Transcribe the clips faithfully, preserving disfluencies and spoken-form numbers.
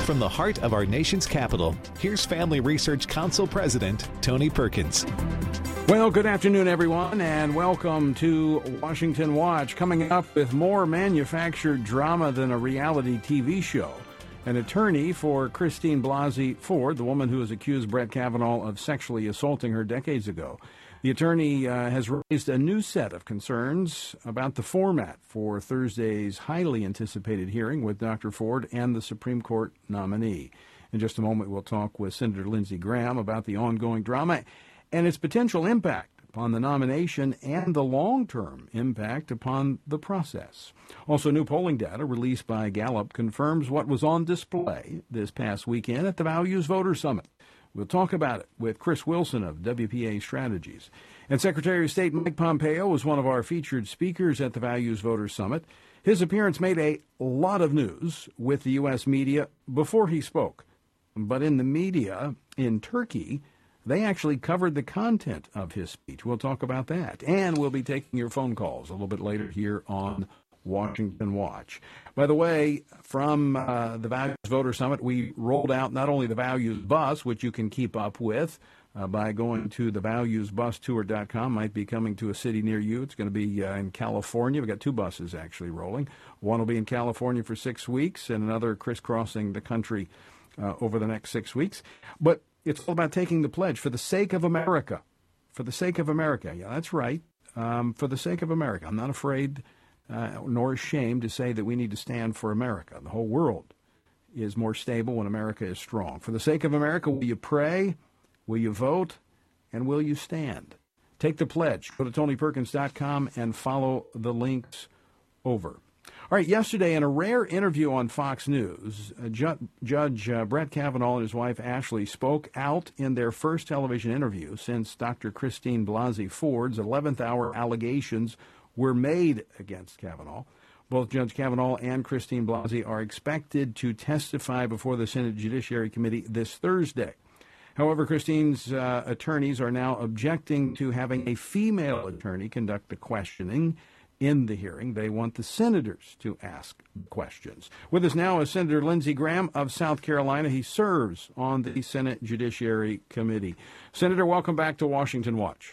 From the heart of our nation's capital, here's Family Research Council President Tony Perkins. Well, good afternoon, everyone, and welcome to Washington Watch. Coming up with more manufactured drama than a reality T V show. An attorney for Christine Blasey Ford, the woman who has accused Brett Kavanaugh of sexually assaulting her decades ago. The attorney uh, has raised a new set of concerns about the format for Thursday's highly anticipated hearing with Doctor Ford and the Supreme Court nominee. In just a moment, we'll talk with Senator Lindsey Graham about the ongoing drama and its potential impact upon the nomination and the long-term impact upon the process. Also, new polling data released by Gallup confirms what was on display this past weekend at the Values Voter Summit. We'll talk about it with Chris Wilson of W P A Strategies. And Secretary of State Mike Pompeo was one of our featured speakers at the Values Voter Summit. His appearance made a lot of news with the U S media before he spoke. But in the media in Turkey, they actually covered the content of his speech. We'll talk about that. And we'll be taking your phone calls a little bit later here on Washington Watch. By the way, from uh, the Values Voter Summit, we rolled out not only the Values Bus, which you can keep up with uh, by going to the values bus tour dot com. Might be coming to a city near you. It's going to be uh, in California. We've got two buses actually rolling. One will be in California for six weeks and another crisscrossing the country uh, over the next six weeks. But it's all about taking the pledge for the sake of America. For the sake of America. Yeah, that's right. Um, for the sake of America. I'm not afraid uh, nor ashamed to say that we need to stand for America. The whole world is more stable when America is strong. For the sake of America, will you pray? Will you vote? And will you stand? Take the pledge. Go to tony perkins dot com and follow the links over. All right, yesterday in a rare interview on Fox News, uh, Ju- Judge uh, Brett Kavanaugh and his wife Ashley spoke out in their first television interview since Doctor Christine Blasey Ford's eleventh hour allegations were made against Kavanaugh. Both Judge Kavanaugh and Christine Blasey are expected to testify before the Senate Judiciary Committee this Thursday. However, Christine's uh, attorneys are now objecting to having a female attorney conduct the questioning in the hearing. They want the senators to ask questions. With us now is Senator Lindsey Graham of South Carolina. He serves on the Senate Judiciary Committee. Senator, welcome back to Washington Watch.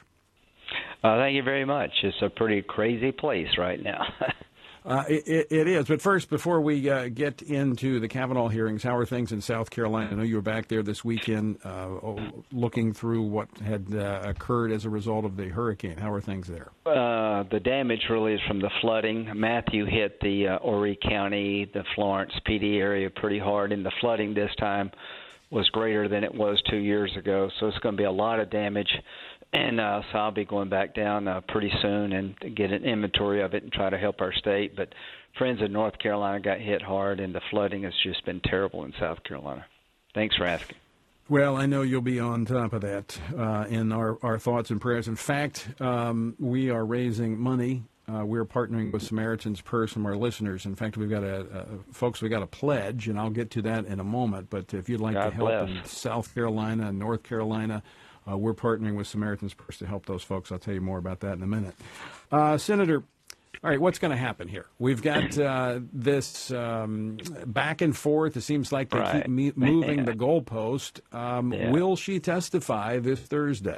Uh, thank you very much. It's a pretty crazy place right now. uh, it, it is. But first, before we uh, get into the Kavanaugh hearings, how are things in South Carolina? I know you were back there this weekend uh, looking through what had uh, occurred as a result of the hurricane. How are things there? Uh, the damage really is from the flooding. Matthew hit the uh, Horry County, the Florence P D area pretty hard, and the flooding this time was greater than it was two years ago. So it's going to be a lot of damage. And uh, so I'll be going back down uh, pretty soon and get an inventory of it and try to help our state. But friends in North Carolina got hit hard, and the flooding has just been terrible in South Carolina. Thanks for asking. Well, I know you'll be on top of that uh, in our, our thoughts and prayers. In fact, um, we are raising money. Uh, we're partnering with Samaritan's Purse from our listeners. In fact, we've got a, uh, folks, we got a pledge, and I'll get to that in a moment. But if you'd like God to help bless. in South Carolina and North Carolina, Uh, we're partnering with Samaritan's Purse to help those folks. I'll tell you more about that in a minute. Uh, Senator, all right, what's going to happen here? We've got uh, this um, back and forth. It seems like they right. keep me- moving yeah. the goalpost. Um, yeah. Will she testify this Thursday?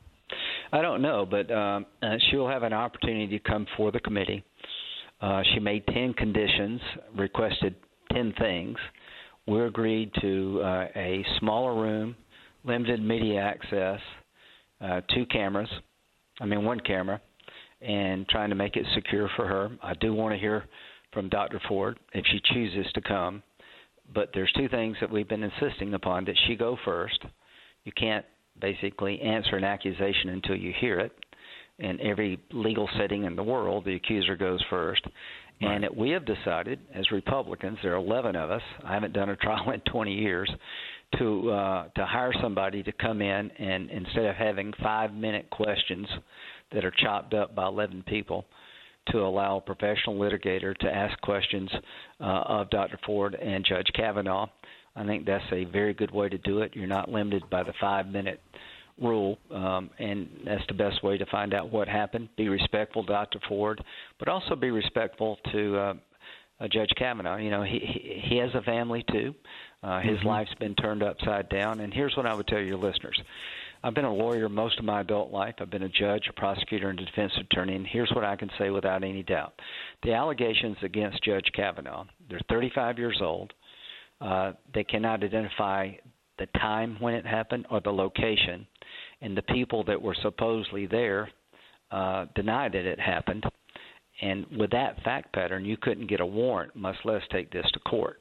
I don't know, but um, uh, she'll have an opportunity to come before the committee. Uh, she made ten conditions, requested ten things. We agreed to uh, a smaller room, limited media access, uh, two cameras, I mean one camera, and trying to make it secure for her. I do want to hear from Doctor Ford if she chooses to come, but there's two things that we've been insisting upon, that she go first. You can't basically answer an accusation until you hear it. In every legal setting in the world, the accuser goes first. Right. And that we have decided, as Republicans, there are eleven of us, I haven't done a trial in twenty years, to uh, to hire somebody to come in and instead of having five-minute questions that are chopped up by eleven people, to allow a professional litigator to ask questions uh, of Doctor Ford and Judge Kavanaugh. I think that's a very good way to do it. You're not limited by the five-minute rule, um, and that's the best way to find out what happened. Be respectful to Doctor Ford, but also be respectful to uh, uh, Judge Kavanaugh. You know, he, he he has a family too. Uh, his mm-hmm. life's been turned upside down. And here's what I would tell your listeners. I've been a lawyer most of my adult life. I've been a judge, a prosecutor, and a defense attorney, and here's what I can say without any doubt. The allegations against Judge Kavanaugh, they're thirty-five years old. Uh, they cannot identify the time when it happened or the location, and the people that were supposedly there uh, denied that it happened. And with that fact pattern, you couldn't get a warrant, much less take this to court.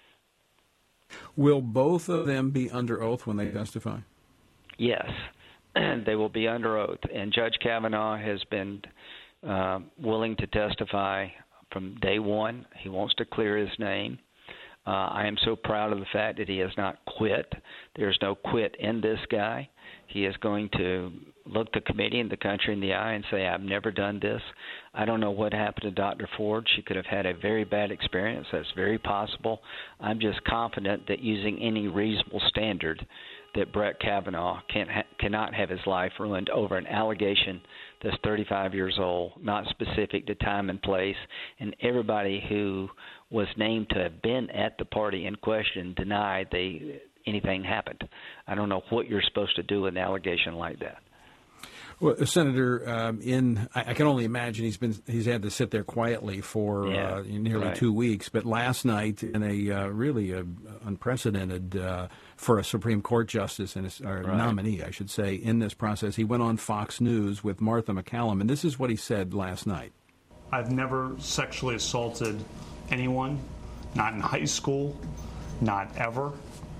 Will both of them be under oath when they testify? Yes, they will be under oath. And Judge Kavanaugh has been uh, willing to testify from day one. He wants to clear his name. Uh, I am so proud of the fact that he has not quit. There's no quit in this guy. He is going to look the committee and the country in the eye and say, I've never done this. I don't know what happened to Doctor Ford. She could have had a very bad experience. That's very possible. I'm just confident that using any reasonable standard that Brett Kavanaugh can't ha- cannot have his life ruined over an allegation that's thirty-five years old, not specific to time and place, and everybody who was named to have been at the party in question denied they anything happened. I don't know what you're supposed to do with an allegation like that. Well, Senator, um, in I, I can only imagine he's been he's had to sit there quietly for yeah, uh, nearly right. two weeks. But last night, in a uh, really uh, unprecedented uh, for a Supreme Court justice and a, or right. nominee, I should say, in this process, he went on Fox News with Martha MacCallum, and this is what he said last night. I've never sexually assaulted anyone, not in high school, not ever.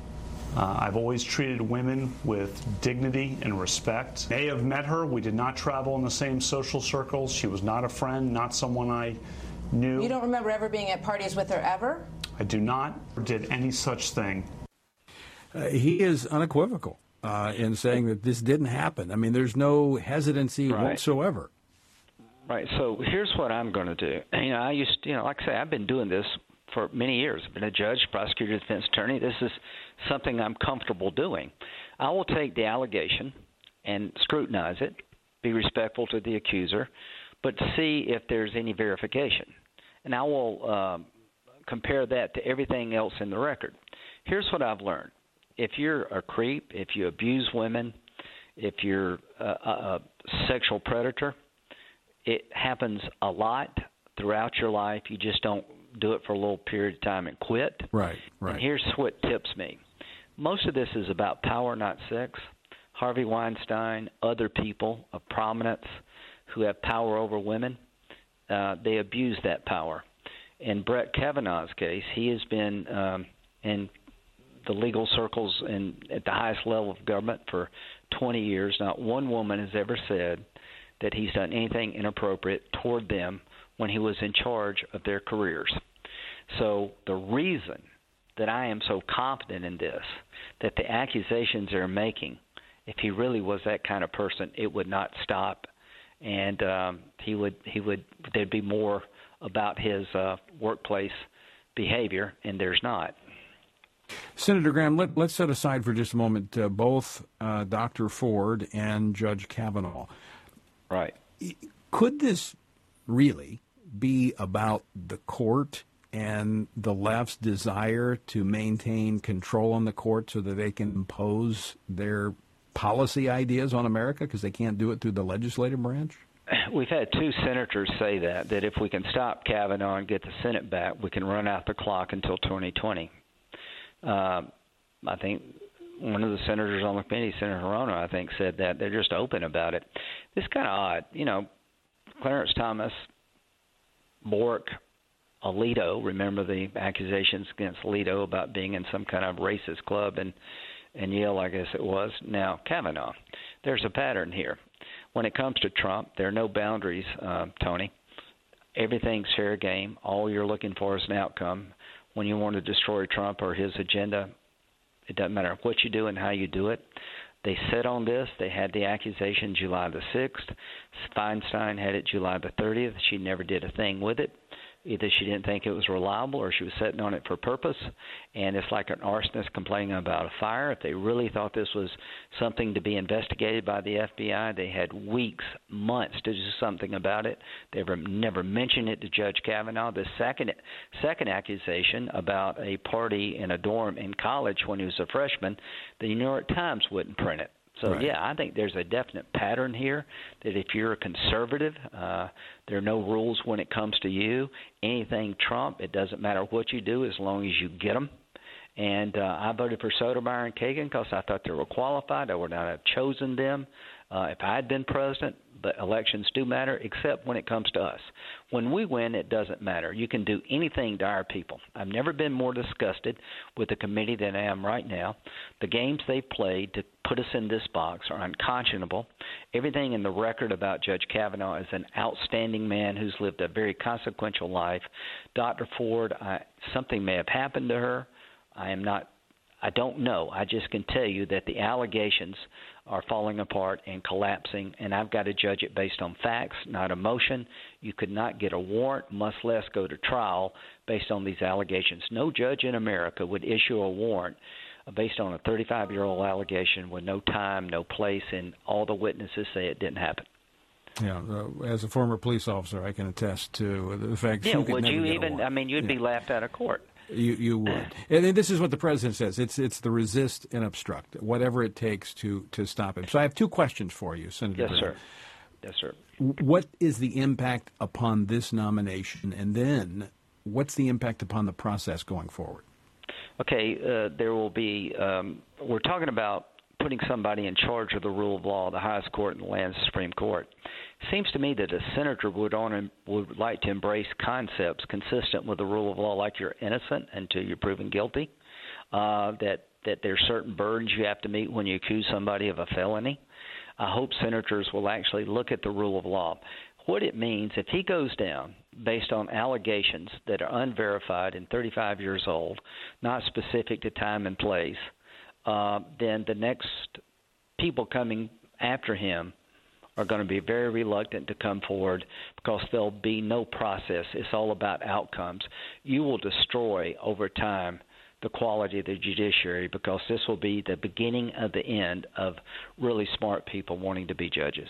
Uh, I've always treated women with dignity and respect. May have met her. We did not travel in the same social circles. She was not a friend, not someone I knew. You don't remember ever being at parties with her ever? I do not or did any such thing. Uh, he is unequivocal uh, in saying that this didn't happen. I mean, there's no hesitancy right. whatsoever. Right. So here's what I'm going to do. You know, I used to, you know, like I say, I've been doing this for many years. I've been a judge, prosecutor, defense attorney. This is something I'm comfortable doing. I will take the allegation and scrutinize it, be respectful to the accuser, but see if there's any verification. And I will uh, compare that to everything else in the record. Here's what I've learned. If you're a creep, if you abuse women, if you're a, a sexual predator, it happens a lot throughout your life. You just don't do it for a little period of time and quit. Right, right. And here's what tips me. Most of this is about power, not sex. Harvey Weinstein, other people of prominence who have power over women, uh, they abuse that power. In Brett Kavanaugh's case, he has been um, in the legal circles and at the highest level of government for twenty years. Not one woman has ever said that he's done anything inappropriate toward them when he was in charge of their careers. So the reason that I am so confident in this, that the accusations they're making, if he really was that kind of person, it would not stop, and um, he would he would there'd be more about his uh, workplace behavior, and there's not. Senator Graham, let, let's set aside for just a moment uh, both uh, Doctor Ford and Judge Kavanaugh. Right. Could this really be about the court and the left's desire to maintain control on the court so that they can impose their policy ideas on America because they can't do it through the legislative branch? We've had two senators say that, that if we can stop Kavanaugh and get the Senate back, we can run out the clock until twenty twenty. Uh, I think one of the senators on the committee, Senator Hirono, I think, said that. They're just open about it. It's kind of odd. You know, Clarence Thomas, Bork, Alito, remember the accusations against Alito about being in some kind of racist club in, in Yale, I guess it was. Now, Kavanaugh, there's a pattern here. When it comes to Trump, there are no boundaries, uh, Tony. Everything's fair game. All you're looking for is an outcome. When you want to destroy Trump or his agenda, it doesn't matter what you do and how you do it. They set on this. They had the accusation July the sixth. Feinstein had it July the thirtieth. She never did a thing with it. Either she didn't think it was reliable or she was sitting on it for purpose. And it's like an arsonist complaining about a fire. If they really thought this was something to be investigated by the F B I, they had weeks, months to do something about it. They never, never mentioned it to Judge Kavanaugh. The second, second accusation about a party in a dorm in college when he was a freshman, the New York Times wouldn't print it. So, right. yeah, I think there's a definite pattern here that if you're a conservative, uh, there are no rules when it comes to you. Anything Trump, it doesn't matter what you do as long as you get them. And uh, I voted for Sotomayor and Kagan because I thought they were qualified. I would not have chosen them uh, if I had been president. But elections do matter, except when it comes to us. When we win, it doesn't matter. You can do anything to our people. I've never been more disgusted with the committee than I am right now. The games they've played to put us in this box are unconscionable. Everything in the record about Judge Kavanaugh is an outstanding man who's lived a very consequential life. Doctor Ford, I, something may have happened to her. I am not I don't know. I just can tell you that the allegations are falling apart and collapsing, and I've got to judge it based on facts, not emotion. You could not get a warrant, much less go to trial based on these allegations. No judge in America would issue a warrant based on a thirty-five-year-old allegation with no time, no place, and all the witnesses say it didn't happen. Yeah, uh, as a former police officer, I can attest to the fact. Yeah, you could would never you get a even? warrant. I mean, you'd yeah. be laughed out of court. You you would, and this is what the president says. It's it's the resist and obstruct, whatever it takes to, to stop him. So I have two questions for you, Senator. Yes, Brown. sir. Yes, sir. What is the impact upon this nomination, and then what's the impact upon the process going forward? Okay, uh, there will be. Um, we're talking about putting somebody in charge of the rule of law, the highest court in the land, Supreme Court. Seems to me that a senator would on would like to embrace concepts consistent with the rule of law, like you're innocent until you're proven guilty, uh, that that there's certain burdens you have to meet when you accuse somebody of a felony. I hope senators will actually look at the rule of law. What it means, if he goes down based on allegations that are unverified and thirty-five years old, not specific to time and place, uh, then the next people coming after him are going to be very reluctant to come forward because there'll be no process. It's all about outcomes. You will destroy over time the quality of the judiciary because this will be the beginning of the end of really smart people wanting to be judges.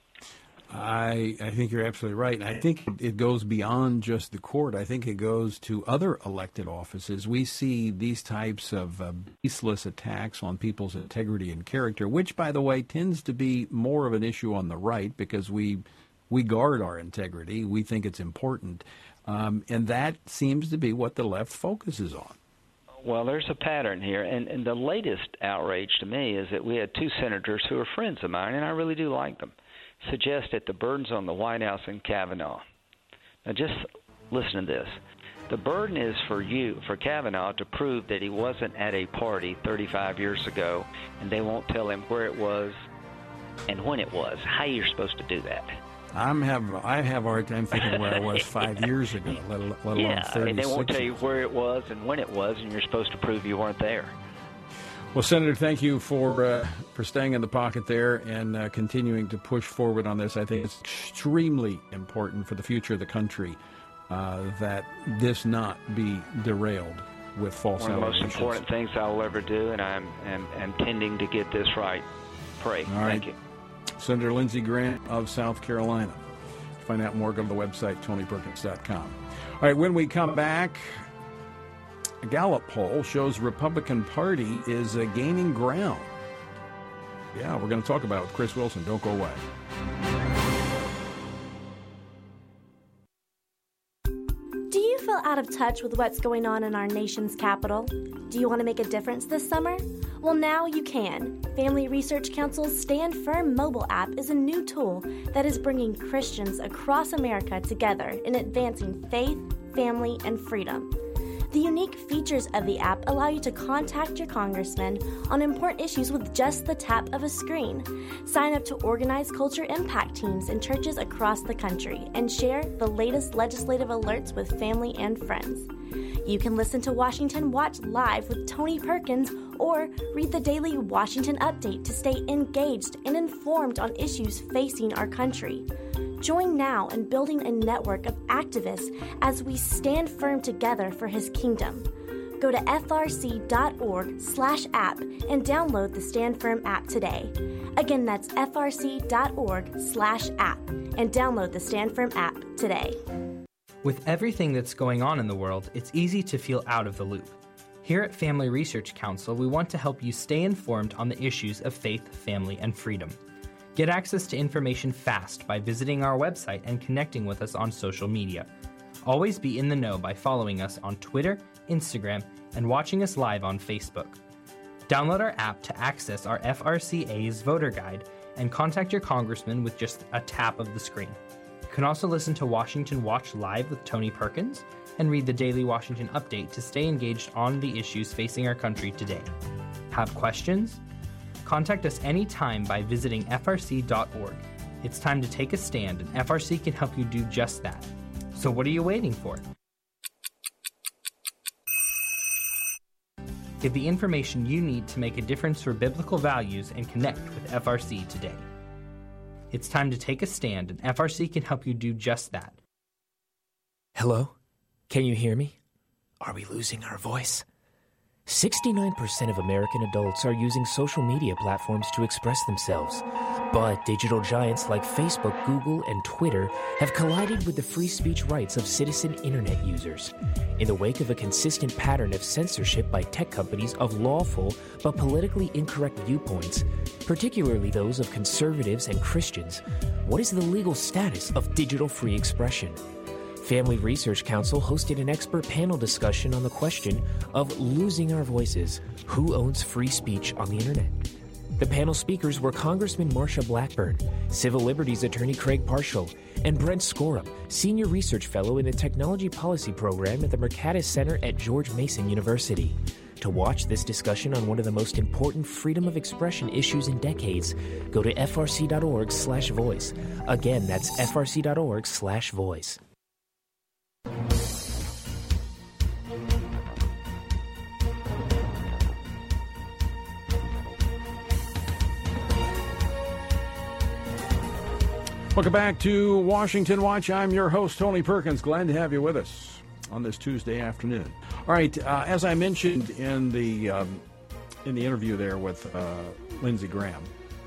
I I think you're absolutely right. And I think it goes beyond just the court. I think it goes to other elected offices. We see these types of uh, baseless attacks on people's integrity and character, which, by the way, tends to be more of an issue on the right because we we guard our integrity. We think it's important. Um, and that seems to be what the left focuses on. Well, there's a pattern here. And, and the latest outrage to me is that we had two senators who are friends of mine, and I really do like them, suggest that the burden's on the White House and Kavanaugh. Now, just listen to this. The burden is for you, for Kavanaugh, to prove that he wasn't at a party thirty-five years ago, and they won't tell him where it was and when it was. How are you supposed to do that? I'm have I have a hard time thinking where I was five years ago, let, let alone yeah, thirty-six. And they won't tell you where it was and when it was, and you're supposed to prove you weren't there. Well, Senator, thank you for uh, for staying in the pocket there and uh, continuing to push forward on this. I think it's extremely important for the future of the country uh, that this not be derailed with false One of the most allegations. important things I will ever do, and I'm am, am tending to get this right. Pray. All right. Thank you. Senator Lindsey Graham of South Carolina. To find out more, go to the website, tony perkins dot com. All right, when we come back, a Gallup poll shows Republican Party is uh, gaining ground. Yeah, we're going to talk about it with Chris Wilson. Don't go away. Do you feel out of touch with what's going on in our nation's capital? Do you want to make a difference this summer? Well, now you can. Family Research Council's Stand Firm mobile app is a new tool that is bringing Christians across America together in advancing faith, family, and freedom. The unique features of the app allow you to contact your congressman on important issues with just the tap of a screen. Sign up to organized culture impact teams in churches across the country and share the latest legislative alerts with family and friends. You can listen to Washington Watch live with Tony Perkins or read the daily Washington Update to stay engaged and informed on issues facing our country. Join now in building a network of activists as we stand firm together for his kingdom. Go to frc.org slash app and download the Stand Firm app today. Again, that's frc.org slash app and download the Stand Firm app today. With everything that's going on in the world, it's easy to feel out of the loop. Here at Family Research Council, we want to help you stay informed on the issues of faith, family, and freedom. Get access to information fast by visiting our website and connecting with us on social media. Always be in the know by following us on Twitter, Instagram, and watching us live on Facebook. Download our app to access our F R C A's voter guide and contact your congressman with just a tap of the screen. You can also listen to Washington Watch Live with Tony Perkins and read the Daily Washington Update to stay engaged on the issues facing our country today. Have questions? Contact us anytime by visiting F R C dot org. It's time to take a stand, and F R C can help you do just that. So what are you waiting for? Get the information you need to make a difference for biblical values and connect with F R C today. It's time to take a stand, and F R C can help you do just that. Hello? Can you hear me? Are we losing our voice? sixty-nine percent of American adults are using social media platforms to express themselves. But digital giants like Facebook, Google, and Twitter have collided with the free speech rights of citizen internet users. In the wake of a consistent pattern of censorship by tech companies of lawful but politically incorrect viewpoints, particularly those of conservatives and Christians, what is the legal status of digital free expression? Family Research Council hosted an expert panel discussion on the question of losing our voices. Who owns free speech on the internet? The panel speakers were Congressman Marsha Blackburn, Civil Liberties Attorney Craig Parshall, and Brent Scorum, Senior Research Fellow in the Technology Policy Program at the Mercatus Center at George Mason University. To watch this discussion on one of the most important freedom of expression issues in decades, go to frc.org slash voice. Again, that's frc.org slash voice. Welcome back to Washington Watch. I'm your host, Tony Perkins. Glad to have you with us on this Tuesday afternoon. All right, uh, as I mentioned in the um, in the interview there with uh, Lindsey Graham,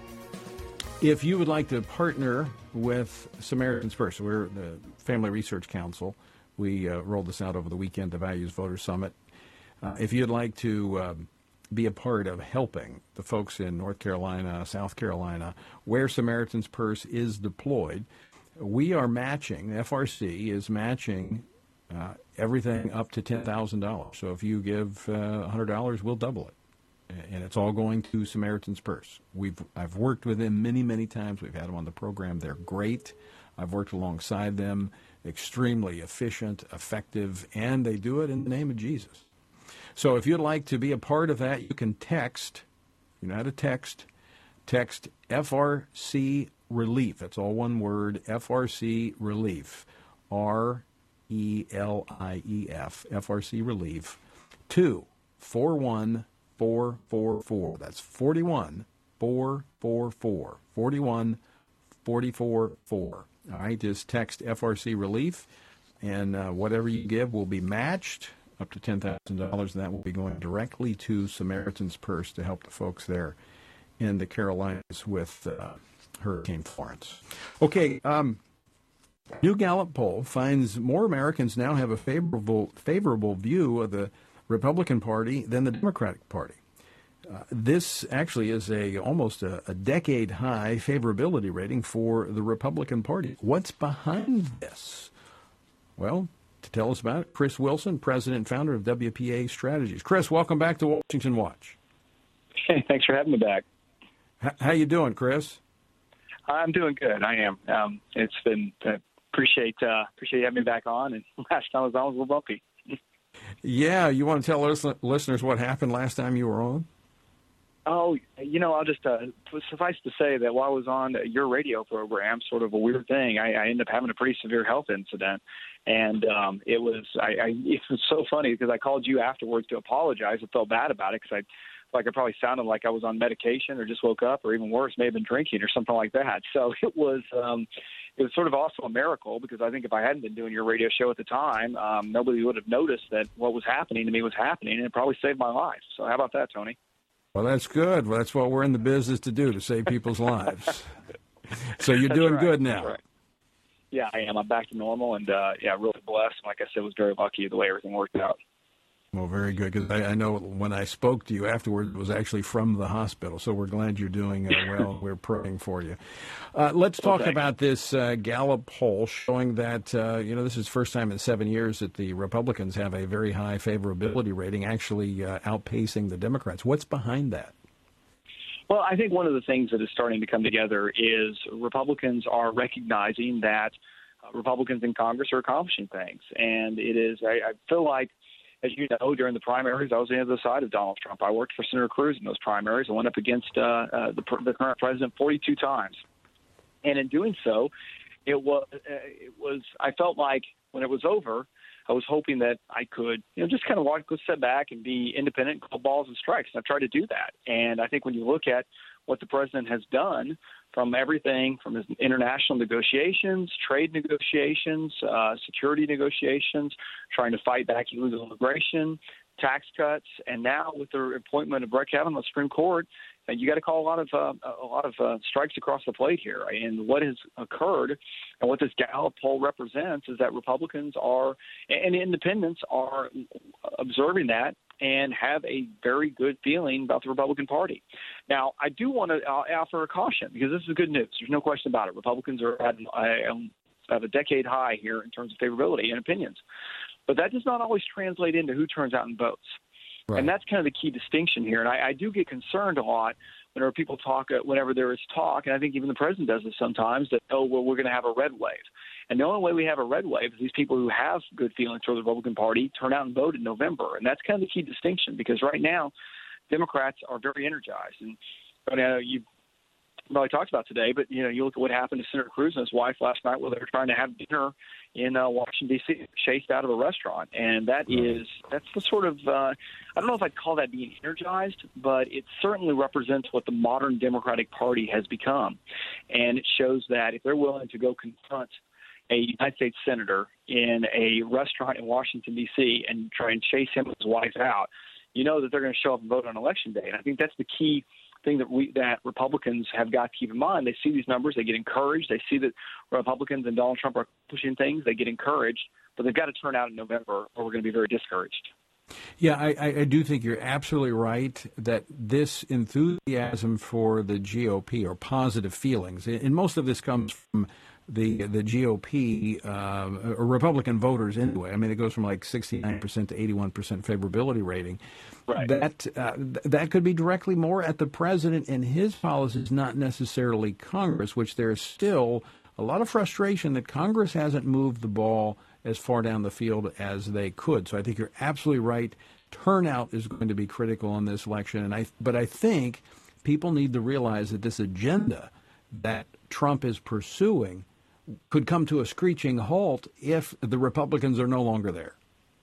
if you would like to partner with Samaritan's Purse, we're the Family Research Council. We uh, rolled this out over the weekend, the Values Voter Summit. Uh, if you'd like to um, be a part of helping the folks in North Carolina, South Carolina, where Samaritan's Purse is deployed, we are matching, F R C is matching uh, everything up to ten thousand dollars. So if you give uh, one hundred dollars, we'll double it. And it's all going to Samaritan's Purse. We've I've worked with them many, many times. We've had them on the program. They're great. I've worked alongside them. Extremely efficient, effective, and they do it in the name of Jesus. So if you'd like to be a part of that, you can text, you know how to text, text F R C Relief. That's all one word, F R C Relief, R E L I E F, F R C Relief, to four one four four four. That's forty-one four four four, forty-one four four four. All right, just text F R C Relief, and uh, whatever you give will be matched up to ten thousand dollars, and that will be going directly to Samaritan's Purse to help the folks there in the Carolinas with uh, Hurricane Florence. Okay, um, new Gallup poll finds more Americans now have a favorable favorable view of the Republican Party than the Democratic Party. Uh, this actually is a almost a, a decade-high favorability rating for the Republican Party. What's behind this? Well, to tell us about it, Chris Wilson, president and founder of W P A Strategies. Chris, welcome back to Washington Watch. Hey, thanks for having me back. H- how you doing, Chris? I'm doing good. I am. Um, it's been uh, appreciate uh, appreciate you having me back on. And last time I was on, was a little bumpy. Yeah, you want to tell us, listeners what happened last time you were on? Oh, you know, I'll just uh, suffice to say that while I was on your radio program, sort of a weird thing, I, I ended up having a pretty severe health incident. And um, it was I, I, it was so funny because I called you afterwards to apologize. I felt bad about it because like I probably sounded like I was on medication or just woke up, or even worse, may have been drinking or something like that. So it was um, it was sort of also a miracle, because I think if I hadn't been doing your radio show at the time, um, nobody would have noticed that what was happening to me was happening, and it probably saved my life. So how about that, Tony? Well, that's good. Well, that's what we're in the business to do, to save people's lives. So you're That's doing right. good now. Right. Yeah, I am. I'm back to normal, and uh, yeah, really blessed. Like I said, was very lucky the way everything worked out. Well, very good, because I, I know when I spoke to you afterward, it was actually from the hospital. So we're glad you're doing uh, well. We're praying for you. Uh, let's talk Okay. about this uh, Gallup poll showing that, uh, you know, this is the first time in seven years that the Republicans have a very high favorability rating, actually uh, outpacing the Democrats. What's behind that? Well, I think one of the things that is starting to come together is Republicans are recognizing that uh, Republicans in Congress are accomplishing things. And it is, I, I feel like, as you know, during the primaries, I was on the other side of Donald Trump. I worked for Senator Cruz in those primaries. I went up against uh, uh, the, the current president forty-two times. And in doing so, it was, uh, it was, I felt like when it was over, I was hoping that I could, you know, just kind of walk, go sit back and be independent, call balls and strikes. And I've tried to do that. And I think when you look at what the president has done, from everything from his international negotiations, trade negotiations, uh, security negotiations, trying to fight back illegal immigration, tax cuts, and now with the appointment of Brett Kavanaugh on the Supreme Court, uh, you got to call a lot of uh, a lot of uh, strikes across the plate here. And what has occurred, and what this Gallup poll represents, is that Republicans are and independents are observing that and have a very good feeling about the Republican Party. Now, I do want to uh, offer a caution, because this is good news. There's no question about it. Republicans are at, uh, at a decade high here in terms of favorability and opinions. But that does not always translate into who turns out and votes. Right. And that's kind of the key distinction here. And I, I do get concerned a lot whenever people talk, uh, whenever there is talk, and I think even the president does this sometimes, that, oh, well, we're going to have a red wave. And the only way we have a red wave is these people who have good feelings for the Republican Party turn out and vote in November. And that's kind of the key distinction, because right now Democrats are very energized. And I know you probably talked about today, but, you know, you look at what happened to Senator Cruz and his wife last night while they were trying to have dinner in uh, Washington, D C, chased out of a restaurant. And that is, that's the sort of, uh, I don't know if I'd call that being energized, but it certainly represents what the modern Democratic Party has become. And it shows that if they're willing to go confront a United States senator in a restaurant in Washington, D C, and try and chase him and his wife out, you know that they're going to show up and vote on Election Day. And I think that's the key thing that we that Republicans have got to keep in mind. They see these numbers, they get encouraged. They see that Republicans and Donald Trump are pushing things, they get encouraged. But they've got to turn out in November, or we're going to be very discouraged. Yeah, I, I do think you're absolutely right that this enthusiasm for the G O P, or positive feelings, and most of this comes from the the G O P, uh, or Republican voters anyway. I mean, it goes from like sixty-nine percent to eighty-one percent favorability rating. Right. That uh, th- that could be directly more at the president and his policies, not necessarily Congress, which there's still a lot of frustration that Congress hasn't moved the ball as far down the field as they could. So I think you're absolutely right. Turnout is going to be critical in this election, and I but I think people need to realize that this agenda that Trump is pursuing could come to a screeching halt if the Republicans are no longer there.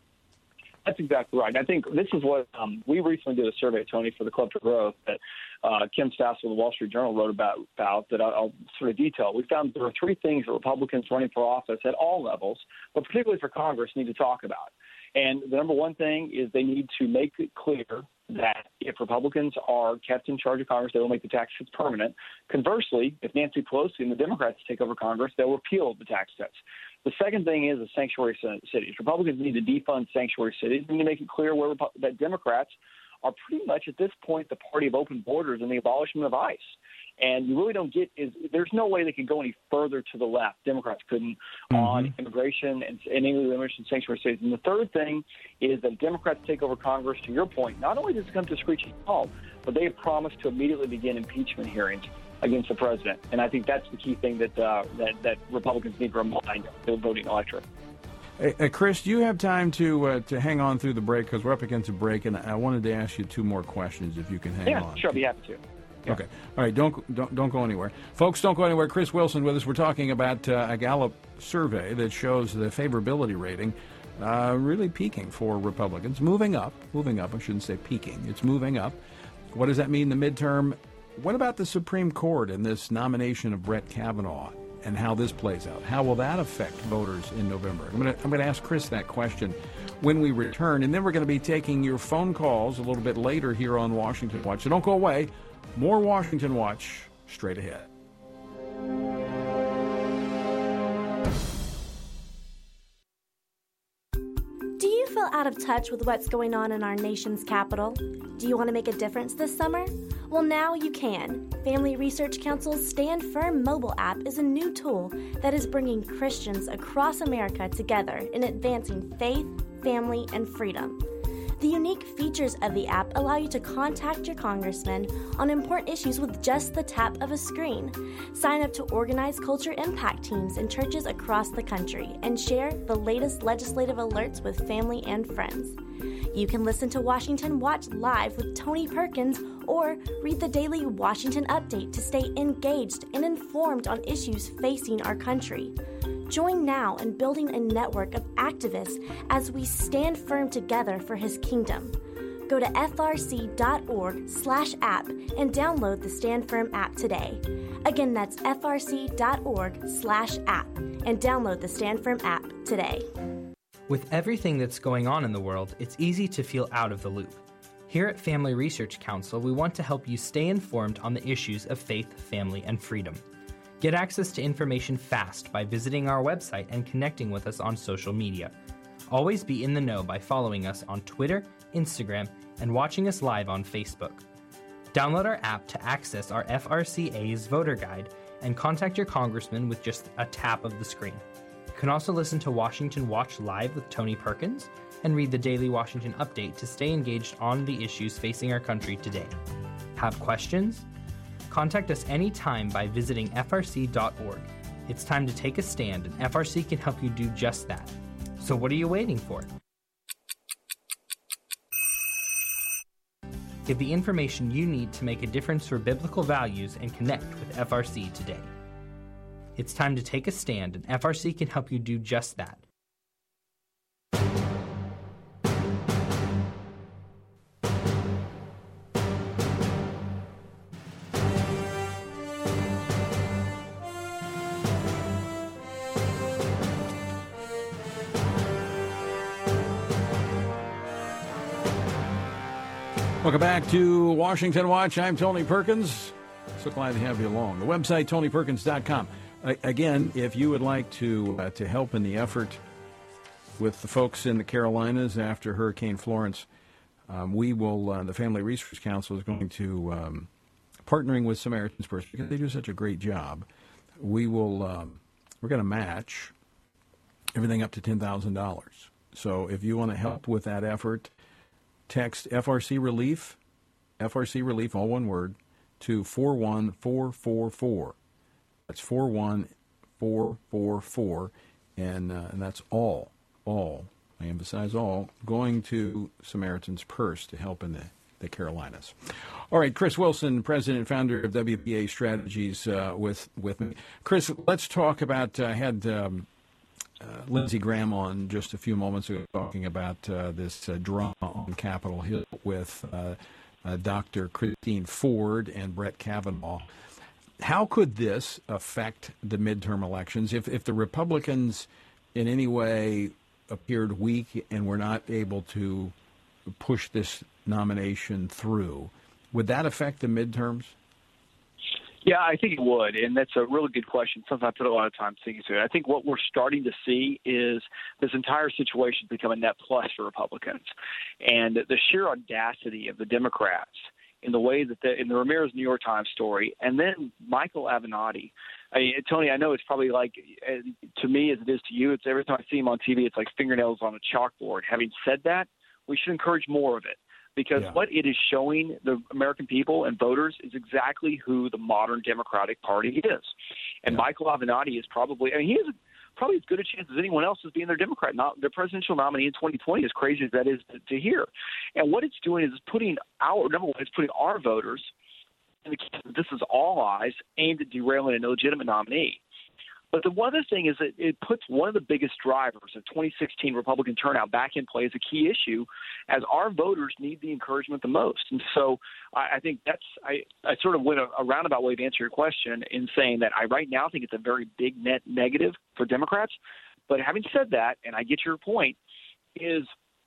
That's exactly right. I think this is what um, we recently did a survey, Tony, for the Club for Growth that uh, Kim Stassel of the Wall Street Journal wrote about, about that I'll, I'll sort of detail. We found there are three things that Republicans running for office at all levels, but particularly for Congress, need to talk about. And the number one thing is they need to make it clear that if Republicans are kept in charge of Congress, they will make the tax cuts permanent. Conversely, if Nancy Pelosi and the Democrats take over Congress, they'll repeal the tax cuts. The second thing is the sanctuary cities. Republicans need to defund sanctuary cities. They need to make it clear where that Democrats are pretty much at this point the party of open borders and the abolishment of ICE. And you really don't get is there's no way they could go any further to the left. Democrats couldn't mm-hmm. on immigration and, and illegal immigration sanctuary cities. And the third thing is that Democrats take over Congress. To your point, not only does it come to a screeching halt, but they have promised to immediately begin impeachment hearings against the president. And I think that's the key thing that uh, that, that Republicans need to remind the voting electorate. Hey, uh, Chris, do you have time to uh, to hang on through the break, because we're up against a break, and I wanted to ask you two more questions if you can hang yeah, on. Yeah, sure, I'll be happy to. Yeah. Okay. All right. Don't don't don't go anywhere, folks. Don't go anywhere. Chris Wilson with us. We're talking about uh, a Gallup survey that shows the favorability rating uh, really peaking for Republicans, moving up, moving up. I shouldn't say peaking. It's moving up, What does that mean in the midterm? What about the Supreme Court and this nomination of Brett Kavanaugh and how this plays out? How will that affect voters in November? I'm going to I'm going to ask Chris that question when we return, and then we're going to be taking your phone calls a little bit later here on Washington Watch. So don't go away. More Washington Watch straight ahead. Do you feel out of touch with what's going on in our nation's capital? Do you want to make a difference this summer? Well, now you can. Family Research Council's Stand Firm mobile app is a new tool that is bringing Christians across America together in advancing faith, family, and freedom. The unique features of the app allow you to contact your congressman on important issues with just the tap of a screen. Sign up to organized culture impact teams in churches across the country and share the latest legislative alerts with family and friends. You can listen to Washington Watch live with Tony Perkins or read the daily Washington Update to stay engaged and informed on issues facing our country. Join now in building a network of activists as we stand firm together for his kingdom. Go to frc.org slash app and download the Stand Firm app today. Again, that's frc.org slash app and download the Stand Firm app today. With everything that's going on in the world, it's easy to feel out of the loop. Here at Family Research Council, we want to help you stay informed on the issues of faith, family, and freedom. Get access to information fast by visiting our website and connecting with us on social media. Always be in the know by following us on Twitter, Instagram, and watching us live on Facebook. Download our app to access our F R C A's voter guide and contact your congressman with just a tap of the screen. You can also listen to Washington Watch live with Tony Perkins and read the daily Washington Update to stay engaged on the issues facing our country today. Have questions? Contact us anytime by visiting F R C dot org. It's time to take a stand, and F R C can help you do just that. So what are you waiting for? Get the information you need to make a difference for biblical values and connect with F R C today. It's time to take a stand, and F R C can help you do just that. Welcome back to Washington Watch. I'm Tony Perkins. So glad to have you along. The website, tony perkins dot com. Uh, again, if you would like to uh, to help in the effort with the folks in the Carolinas after Hurricane Florence, um, we will, uh, the Family Research Council is going to, um, partnering with Samaritan's Purse, because they do such a great job, we will, um, we're going to match everything up to ten thousand dollars. So if you want to help with that effort, text F R C Relief, F R C Relief, all one word, to four one four four four. That's four one four four four, and uh, and that's all, all, I emphasize all, going to Samaritan's Purse to help in the, the Carolinas. All right, Chris Wilson, president and founder of W P A Strategies, uh, with, with me. Chris, let's talk about, I uh, had... Um, Uh, Lindsey Graham on just a few moments ago talking about uh, this uh, drama on Capitol Hill with uh, uh, Doctor Christine Ford and Brett Kavanaugh. How could this affect the midterm elections if, if the Republicans in any way appeared weak and were not able to push this nomination through? Would that affect the midterms? Yeah, I think it would, and that's a really good question. Something I put a lot of time thinking through. I think what we're starting to see is this entire situation become a net plus for Republicans, and the sheer audacity of the Democrats in the way that the, in the Ramirez New York Times story, and then Michael Avenatti. I mean, Tony, I know it's probably like, to me as it is to you, it's every time I see him on T V, it's like fingernails on a chalkboard. Having said that, we should encourage more of it. Because yeah. what it is showing the American people and voters is exactly who the modern Democratic Party is. And yeah. Michael Avenatti is probably, I mean, he has probably as good a chance as anyone else as being their Democrat, not their presidential nominee in twenty twenty, as crazy as that is to, to hear. And what it's doing is putting our, number one, it's putting our voters in the case that this is all eyes aimed at derailing an illegitimate nominee. But the other thing is that it puts one of the biggest drivers of twenty sixteen Republican turnout back in play as a key issue, as our voters need the encouragement the most. And so I, I think that's I, I sort of went a, a roundabout way to answer your question in saying that I right now think it's a very big net negative for Democrats. But having said that, and I get your point, is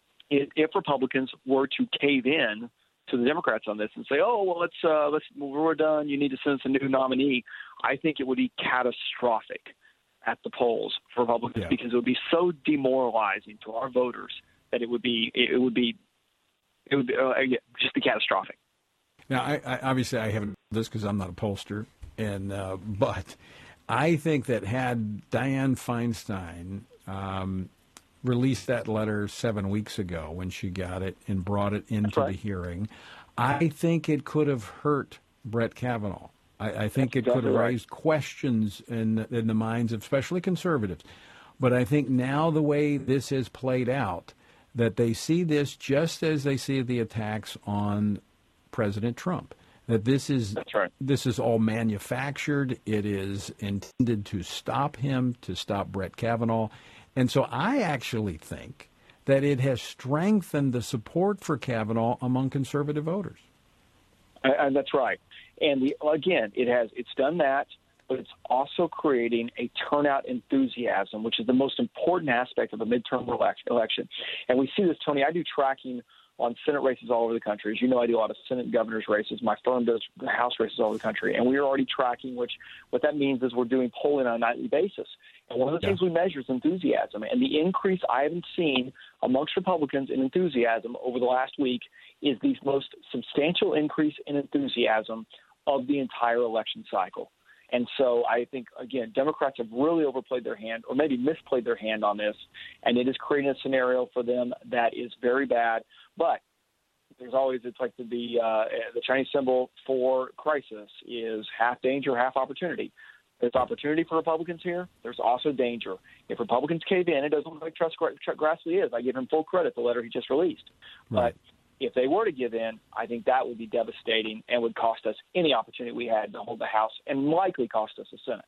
if Republicans were to cave in to the Democrats on this and say, "Oh, well, let's uh, let's we're done. You need to send us a new nominee," I think it would be catastrophic at the polls for Republicans, yeah. because it would be so demoralizing to our voters that it would be it would be it would be, uh, just be catastrophic. Now, I, I obviously I haven't done this because I'm not a pollster, and uh, but I think that had Dianne Feinstein um, released that letter seven weeks ago when she got it and brought it into right. the hearing, I think it could have hurt Brett Kavanaugh. I, I think That's it could have right. raised questions in, in the minds of especially conservatives. But I think now the way this has played out, that they see this just as they see the attacks on President Trump. That this is That's right. this is all manufactured. It is intended to stop him, to stop Brett Kavanaugh. And so I actually think that it has strengthened the support for Kavanaugh among conservative voters. And that's right. And the, again, it has it's done that, but it's also creating a turnout enthusiasm, which is the most important aspect of a midterm election. And we see this, Tony. I do tracking on Senate races all over the country. As you know, I do a lot of Senate and governor's races. My firm does House races all over the country. And we are already tracking, which what that means is we're doing polling on a nightly basis. And one of the yeah. things we measure is enthusiasm. And the increase I haven't seen amongst Republicans in enthusiasm over the last week is the most substantial increase in enthusiasm of the entire election cycle. And so I think, again, Democrats have really overplayed their hand, or maybe misplayed their hand on this, and it is creating a scenario for them that is very bad. But there's always, it's like the the, uh, the Chinese symbol for crisis is half danger, half opportunity. There's opportunity for Republicans here. There's also danger. If Republicans cave in, it doesn't look like Chuck Grassley is. I give him full credit, the letter he just released. Right. But if they were to give in, I think that would be devastating and would cost us any opportunity we had to hold the House and likely cost us the Senate.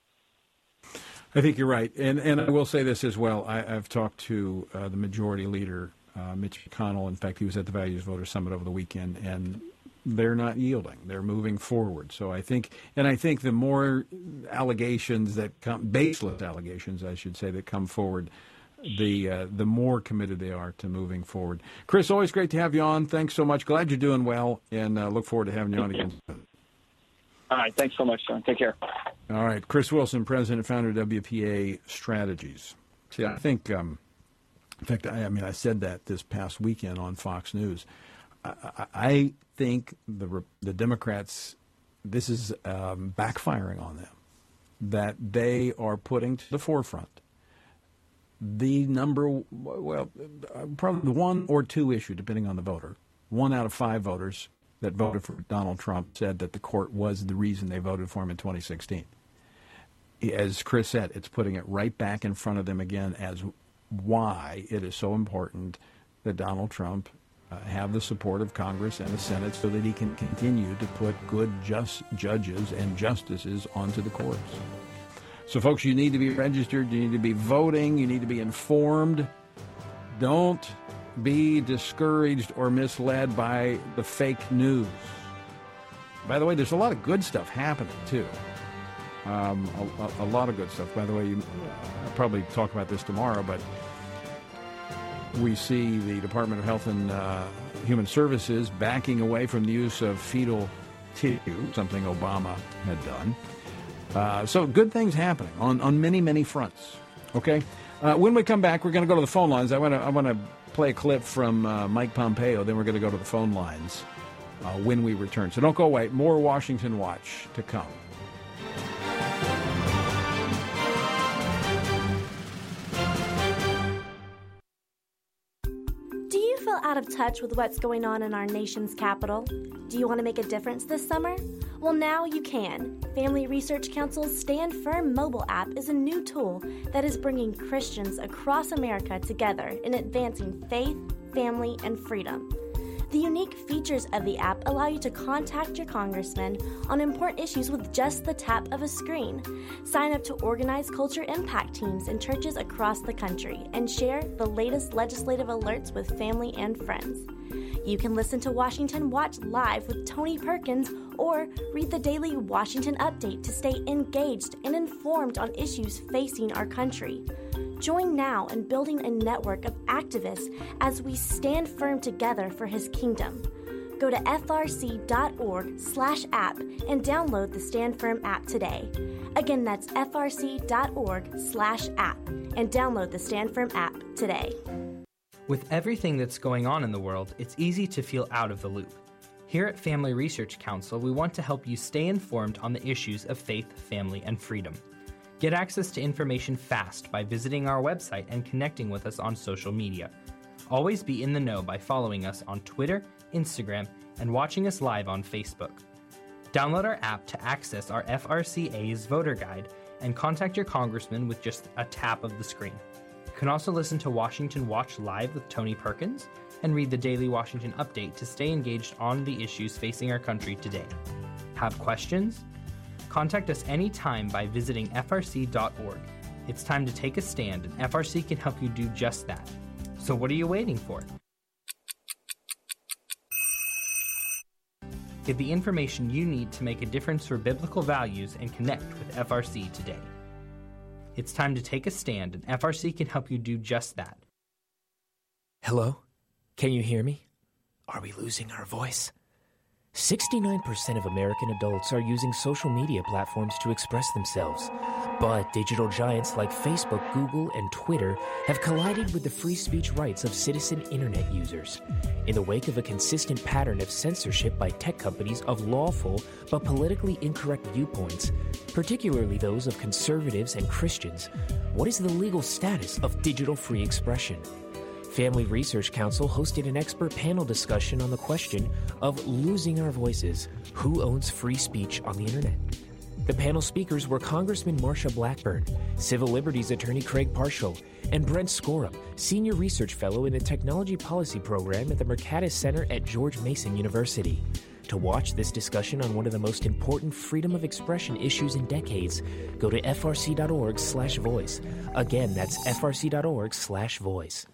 I think you're right. And and I will say this as well. I, I've talked to uh, the majority leader, uh, Mitch McConnell. In fact, he was at the Values Voter Summit over the weekend, and they're not yielding. They're moving forward. So I think, and I think the more allegations that come, baseless allegations, I should say, that come forward, the uh, the more committed they are to moving forward. Chris, always great to have you on. Thanks so much. Glad you're doing well, and uh, look forward to having you on again. All right. Thanks so much, John. Take care. All right. Chris Wilson, president and founder of W P A Strategies. See, I think, um, in fact, I, I mean, I said that this past weekend on Fox News. I, I, I think the the Democrats, this is um, backfiring on them, that they are putting to the forefront the number, well, probably the one or two issue, depending on the voter. One out of five voters that voted for Donald Trump said that the court was the reason they voted for him in twenty sixteen. As Chris said, it's putting it right back in front of them again as why it is so important that Donald Trump uh, have the support of Congress and the Senate so that he can continue to put good just judges and justices onto the courts. So, folks, you need to be registered. You need to be voting. You need to be informed. Don't be discouraged or misled by the fake news. By the way, there's a lot of good stuff happening, too. Um, a, a lot of good stuff. By the way, you, I'll probably talk about this tomorrow, but we see the Department of Health and uh, Human Services backing away from the use of fetal tissue, something Obama had done. Uh, so good things happening on, on many, many fronts. Okay? Uh, when we come back, we're going to go to the phone lines. I want to I want to play a clip from uh, Mike Pompeo. Then we're going to go to the phone lines uh, when we return. So don't go away. More Washington Watch to come. Do you feel out of touch with what's going on in our nation's capital? Do you want to make a difference this summer? Well, now you can. Family Research Council's Stand Firm mobile app is a new tool that is bringing Christians across America together in advancing faith, family, and freedom. The unique features of the app allow you to contact your congressman on important issues with just the tap of a screen. Sign up to organized culture impact teams in churches across the country and share the latest legislative alerts with family and friends. You can listen to Washington Watch live with Tony Perkins or read the daily Washington Update to stay engaged and informed on issues facing our country. Join now in building a network of activists as we stand firm together for his kingdom. Go to frc.org slash app and download the Stand Firm app today. Again, that's frc.org slash app and download the Stand Firm app today. With everything that's going on in the world, it's easy to feel out of the loop. Here at Family Research Council, we want to help you stay informed on the issues of faith, family, and freedom. Get access to information fast by visiting our website and connecting with us on social media. Always be in the know by following us on Twitter, Instagram, and watching us live on Facebook. Download our app to access our F R C A's voter guide and contact your congressman with just a tap of the screen. You can also listen to Washington Watch live with Tony Perkins and read the daily Washington Update to stay engaged on the issues facing our country today. Have questions? Contact us anytime by visiting F R C dot org. It's time to take a stand, and F R C can help you do just that. So what are you waiting for? Get the information you need to make a difference for biblical values and connect with F R C today. It's time to take a stand, and F R C can help you do just that. Hello? Can you hear me? Are we losing our voice? sixty-nine percent of American adults are using social media platforms to express themselves. But digital giants like Facebook, Google, and Twitter have collided with the free speech rights of citizen internet users. In the wake of a consistent pattern of censorship by tech companies of lawful but politically incorrect viewpoints, particularly those of conservatives and Christians, what is the legal status of digital free expression? Family Research Council hosted an expert panel discussion on the question of losing our voices. Who owns free speech on the internet? The panel speakers were Congressman Marsha Blackburn, Civil Liberties Attorney Craig Parshall, and Brent Scorum, Senior Research Fellow in the Technology Policy Program at the Mercatus Center at George Mason University. To watch this discussion on one of the most important freedom of expression issues in decades, go to frc.org slash voice. Again, that's frc.org slash voice.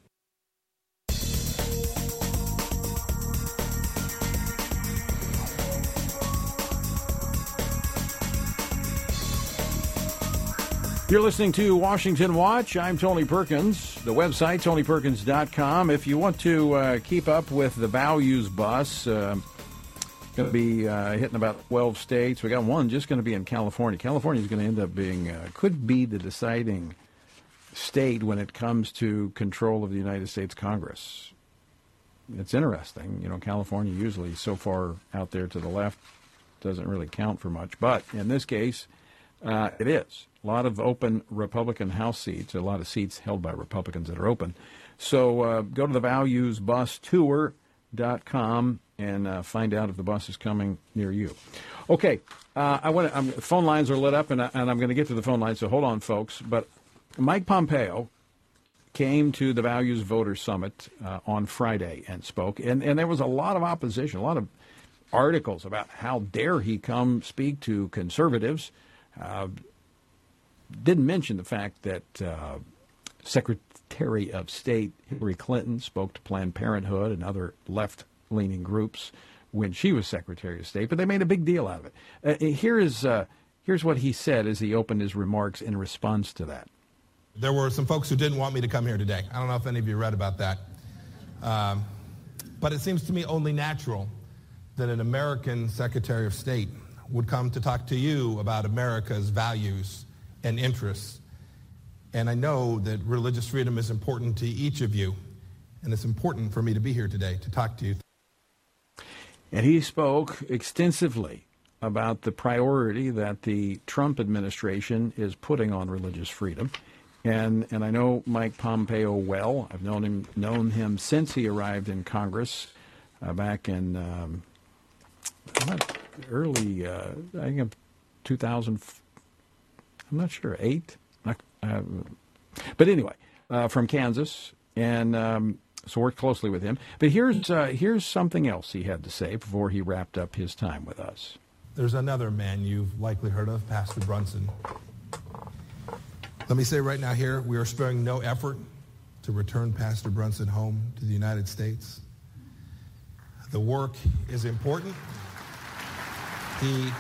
You're listening to Washington Watch. I'm Tony Perkins. The website, tony perkins dot com. If you want to uh, keep up with the Values Bus, uh, going to be uh, hitting about twelve states. We got one just going to be in California. California is going to end up being, uh, could be the deciding state when it comes to control of the United States Congress. It's interesting. You know, California usually so far out there to the left doesn't really count for much. But in this case, uh, it is. A lot of open Republican House seats, a lot of seats held by Republicans that are open. So uh, go to the values bus tour dot com and uh, find out if the bus is coming near you. Okay, uh, I want to. Phone lines are lit up, and, I, and I'm going to get to the phone lines. So hold on, folks. But Mike Pompeo came to the Values Voter Summit uh, on Friday and spoke, and, and there was a lot of opposition, a lot of articles about how dare he come speak to conservatives. Uh, didn't mention the fact that uh, Secretary of State Hillary Clinton spoke to Planned Parenthood and other left-leaning groups when she was Secretary of State, but they made a big deal out of it. Uh, here is uh, here's what he said as he opened his remarks in response to that. There were some folks who didn't want me to come here today. I don't know if any of you read about that. Um, but it seems to me only natural that an American Secretary of State would come to talk to you about America's values and interests. And I know that religious freedom is important to each of you, and it's important for me to be here today to talk to you. And he spoke extensively about the priority that the Trump administration is putting on religious freedom. And and I know Mike Pompeo well. I've known him known him since he arrived in Congress uh, back in um, early, uh, I think, two thousand. I'm not sure, eight. Uh, but anyway, uh, from Kansas, and um, so worked closely with him. But here's uh, here's something else he had to say before he wrapped up his time with us. There's another man you've likely heard of, Pastor Brunson. Let me say right now here, we are sparing no effort to return Pastor Brunson home to the United States. The work is important. He,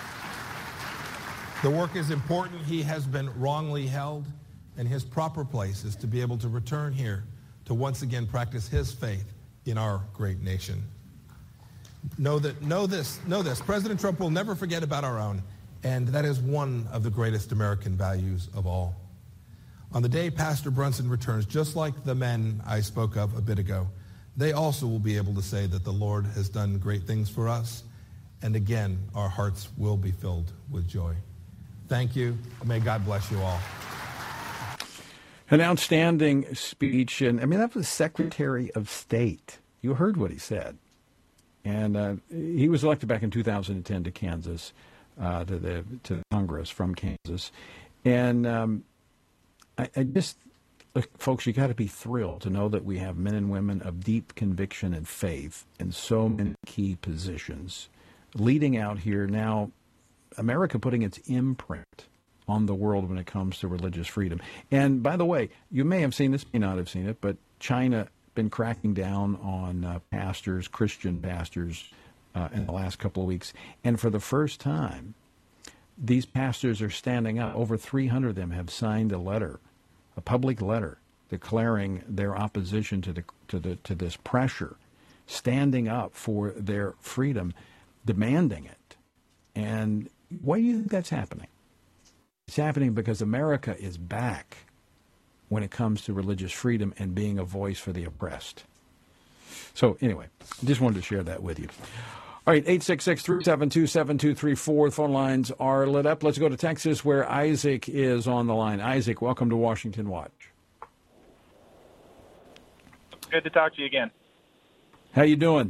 the work is important. He has been wrongly held, and his proper place is to be able to return here to once again practice his faith in our great nation. Know that, know this, know this. President Trump will never forget about our own, and that is one of the greatest American values of all. On the day Pastor Brunson returns, just like the men I spoke of a bit ago, they also will be able to say that the Lord has done great things for us, and again, our hearts will be filled with joy. Thank you. May God bless you all. An outstanding speech, and I mean, that was Secretary of State. You heard what he said. And uh, he was elected back in two thousand ten to Kansas, uh, to the to Congress from Kansas. And um, I, I just, look, folks, you got to be thrilled to know that we have men and women of deep conviction and faith in so many key positions, leading out here now, America putting its imprint on the world when it comes to religious freedom. And by the way, you may have seen this, may not have seen it, but China been cracking down on uh, pastors, Christian pastors, uh, in the last couple of weeks. And for the first time, these pastors are standing up. Over three hundred of them have signed a letter, a public letter, declaring their opposition to the to the to this pressure, standing up for their freedom, demanding it. And why do you think that's happening? It's happening because America is back when it comes to religious freedom and being a voice for the oppressed. So anyway, I just wanted to share that with you. All right, eight six six, three seven two, seven two three four. Phone lines are lit up. Let's go to Texas where Isaac is on the line. Isaac, welcome to Washington Watch. Good to talk to you again. How you doing?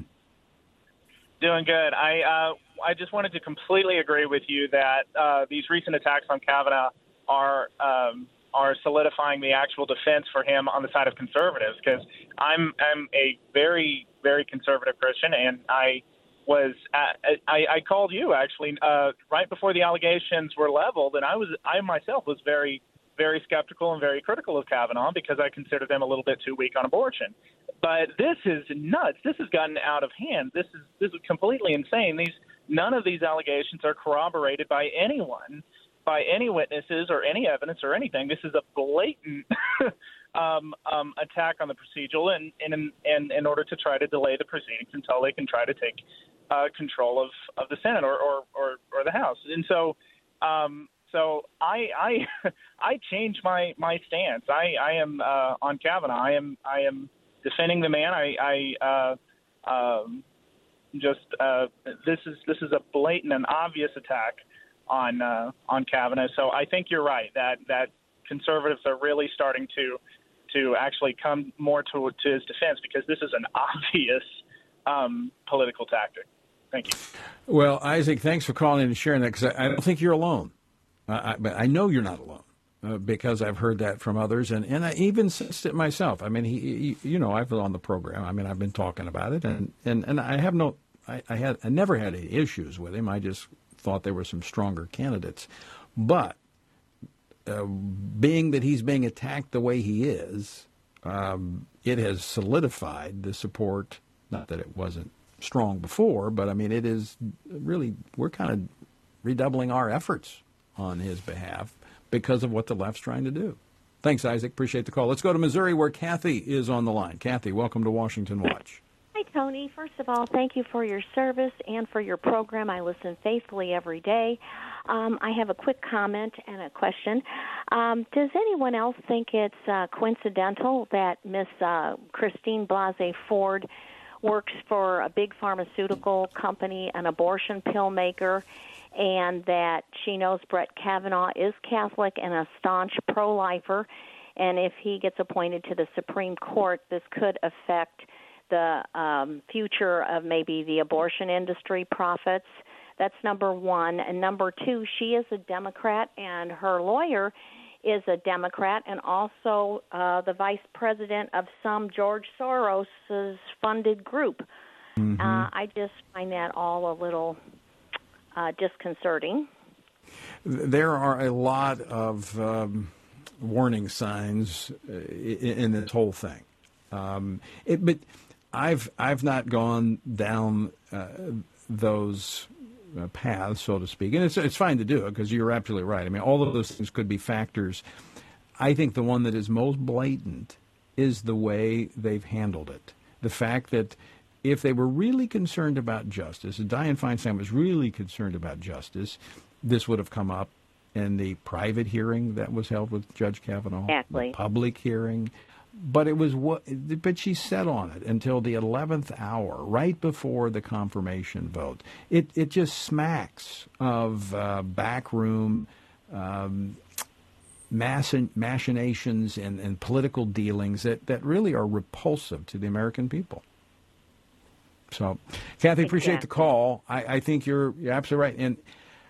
Doing good. I uh, I just wanted to completely agree with you that uh, these recent attacks on Kavanaugh are um, are solidifying the actual defense for him on the side of conservatives, because I'm I'm a very very conservative Christian, and I was at, I, I called you actually uh, right before the allegations were leveled, and I was I myself was very very skeptical and very critical of Kavanaugh because I considered them a little bit too weak on abortion. But this is nuts. This has gotten out of hand. This is this is completely insane. These none of these allegations are corroborated by anyone, by any witnesses or any evidence or anything. This is a blatant um, um, attack on the procedural, and and and in order to try to delay the proceedings until they can try to take uh, control of, of the Senate or, or, or, or the House. And so. Um, So I I I changed my, my stance. I, I am uh, on Kavanaugh. I am I am defending the man. I, I uh, um, just uh, this is this is a blatant and obvious attack on uh, on Kavanaugh. So I think you're right that, that conservatives are really starting to to actually come more to to his defense, because this is an obvious um, political tactic. Thank you. Well, Isaac, thanks for calling in and sharing that, because I, I don't think you're alone. Uh, I, but I know you're not alone uh, because I've heard that from others, and, and I even sensed it myself. I mean, he, he, you know, I've been on the program. I mean, I've been talking about it, and, and, and I have no, I, I had, I never had any issues with him. I just thought there were some stronger candidates. But uh, being that he's being attacked the way he is, um, it has solidified the support. Not that it wasn't strong before, but I mean, it is really, we're kind of redoubling our efforts on his behalf because of what the left's trying to do. Thanks, Isaac. Appreciate the call. Let's go to Missouri, where Kathy is on the line. Kathy, welcome to Washington Watch. Hi, Tony. First of all, thank you for your service and for your program. I listen faithfully every day. Um, I have a quick comment and a question. Um, does anyone else think it's uh, coincidental that Miss uh, Christine Blasey Ford works for a big pharmaceutical company, an abortion pill maker, and that she knows Brett Kavanaugh is Catholic and a staunch pro-lifer, and if he gets appointed to the Supreme Court, this could affect the um, future of maybe the abortion industry profits? That's number one. And number two, she is a Democrat, and her lawyer is a Democrat and also uh, the vice president of some George Soros's funded group. Mm-hmm. Uh, I just find that all a little uh, disconcerting. There are a lot of um, warning signs in, in this whole thing. Um, it, but I've I've not gone down uh, those uh, paths, so to speak, and it's it's fine to do it because you're absolutely right. I mean, all of those things could be factors. I think the one that is most blatant is the way they've handled it. The fact that if they were really concerned about justice, and Dianne Feinstein was really concerned about justice, this would have come up in the private hearing that was held with Judge Kavanaugh, exactly. the public hearing. But it was what. But she sat on it until the eleventh hour, right before the confirmation vote. It it just smacks of uh, backroom um, machin- machinations and, and political dealings that, that really are repulsive to the American people. So, Kathy, appreciate exactly. the call. I, I think you're you're absolutely right. And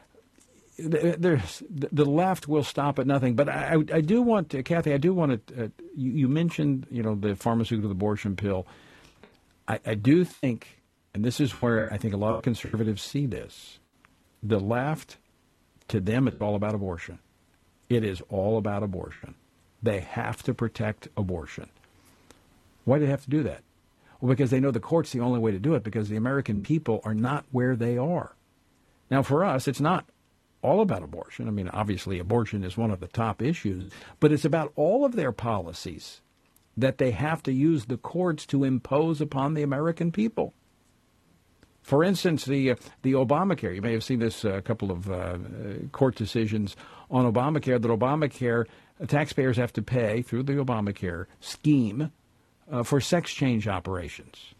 there's the left will stop at nothing. But I, I do want to, Kathy, I do want to, uh, you, you mentioned, you know, the pharmaceutical abortion pill. I, I do think, and this is where I think a lot of conservatives see this, the left, to them, it's all about abortion. It is all about abortion. They have to protect abortion. Why do they have to do that? Well, because they know the court's the only way to do it, because the American people are not where they are. Now, for us, it's not all about abortion. I mean, obviously, abortion is one of the top issues, but it's about all of their policies that they have to use the courts to impose upon the American people. For instance, the uh, the Obamacare. You may have seen this a uh, couple of uh, court decisions on Obamacare, that Obamacare uh, taxpayers have to pay through the Obamacare scheme uh, for sex change operations.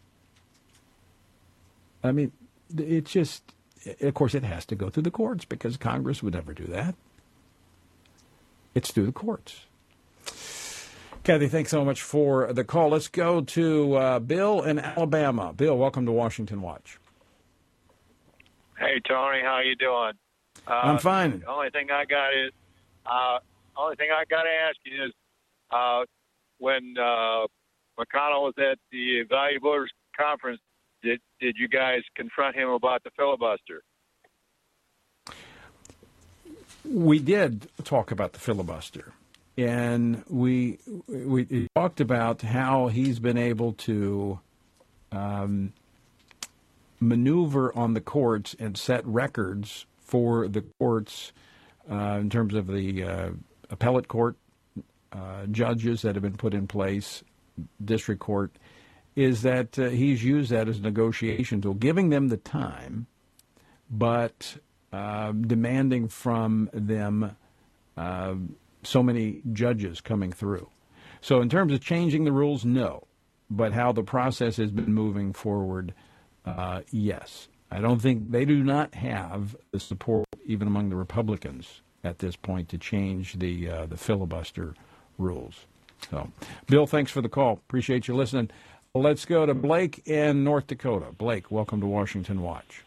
I mean, it's just... Of course, it has to go through the courts because Congress would never do that. It's through the courts. Kathy, thanks so much for the call. Let's go to uh, Bill in Alabama. Bill, welcome to Washington Watch. Hey, Tony, how you doing? Uh, I'm fine. The only thing I got is, uh, only thing I got to ask you is, uh, when uh, McConnell was at the Value Voters Conference, Did did you guys confront him about the filibuster? We did talk about the filibuster, and we we talked about how he's been able to um, maneuver on the courts and set records for the courts uh, in terms of the uh, appellate court uh, judges that have been put in place, district court. Is that uh, he's used that as a negotiation tool, giving them the time, but uh, demanding from them uh, so many judges coming through. So in terms of changing the rules, no. But how the process has been moving forward, uh, yes. I don't think they do not have the support, even among the Republicans at this point, to change the uh, the filibuster rules. So, Bill, thanks for the call. Appreciate you listening. Let's go to Blake in North Dakota. Blake, welcome to Washington Watch.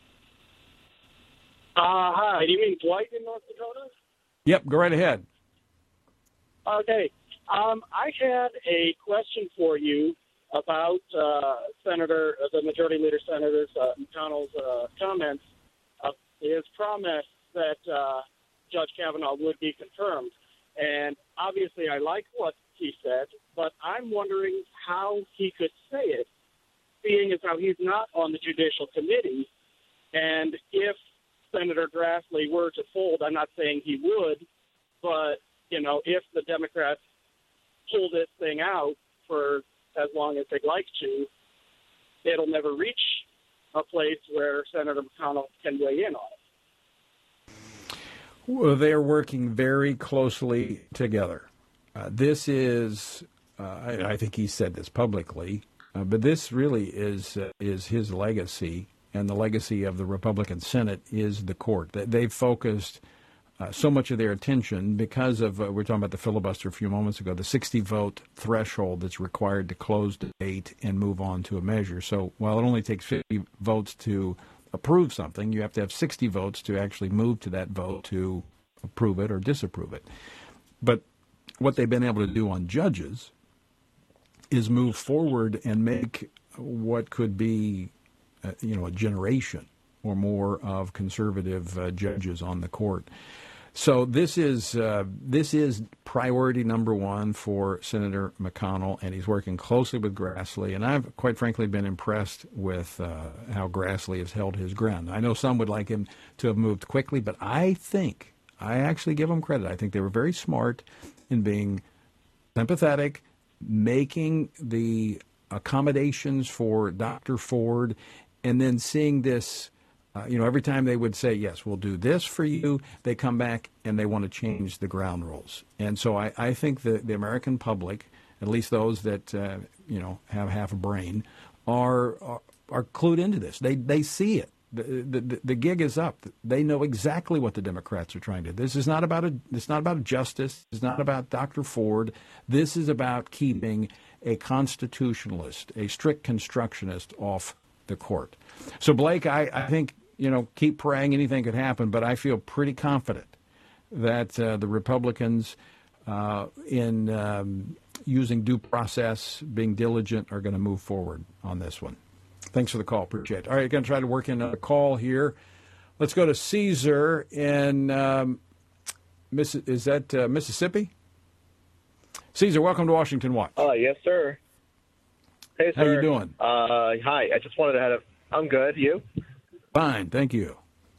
Uh, hi, do you mean Dwight in North Dakota? Yep, go right ahead. Okay. Um, I had a question for you about uh, Senator, uh, the Majority Leader Senator uh, McConnell's uh, comments, uh, his promise that uh, Judge Kavanaugh would be confirmed. And obviously I like what he said, but I'm wondering how he could say it, seeing as how he's not on the Judicial Committee. And if Senator Grassley were to fold, I'm not saying he would, but, you know, if the Democrats pull this thing out for as long as they'd like to, it'll never reach a place where Senator McConnell can weigh in on it. Well, they're working very closely together. Uh, this is, uh, I, I think he said this publicly, uh, but this really is uh, is his legacy, and the legacy of the Republican Senate is the court. They've focused uh, so much of their attention because of, uh, we were talking about the filibuster a few moments ago, the sixty-vote threshold that's required to close debate and move on to a measure. So while it only takes fifty votes to approve something, you have to have sixty votes to actually move to that vote to approve it or disapprove it. But what they've been able to do on judges is move forward and make what could be, uh, you know, a generation or more of conservative uh, judges on the court. So this is uh, this is priority number one for Senator McConnell, and he's working closely with Grassley. And I've, quite frankly, been impressed with uh, how Grassley has held his ground. I know some would like him to have moved quickly, but I think, I actually give them credit. I think they were very smart in being sympathetic, making the accommodations for Doctor Ford, and then seeing this. Uh, you know, every time they would say, yes, we'll do this for you, they come back and they want to change the ground rules. And so I, I think the, the American public, at least those that, uh, you know, have half a brain, are, are are clued into this. They they see it. The, the the gig is up. They know exactly what the Democrats are trying to do. This is not about a it's not about justice. It's not about Doctor Ford. This is about keeping a constitutionalist, a strict constructionist off the court. So, Blake, I, I think, you know, keep praying, anything could happen, but I feel pretty confident that uh, the Republicans, uh, in um, using due process, being diligent, are going to move forward on this one. Thanks for the call. Appreciate it. All right, going to try to work in a call here. Let's go to Caesar in, um, Miss, is that uh, Mississippi? Caesar, welcome to Washington Watch. Uh, yes, sir. Hey, sir. How you doing? Uh, hi. I just wanted to have a, I'm good. You? Fine, thank you.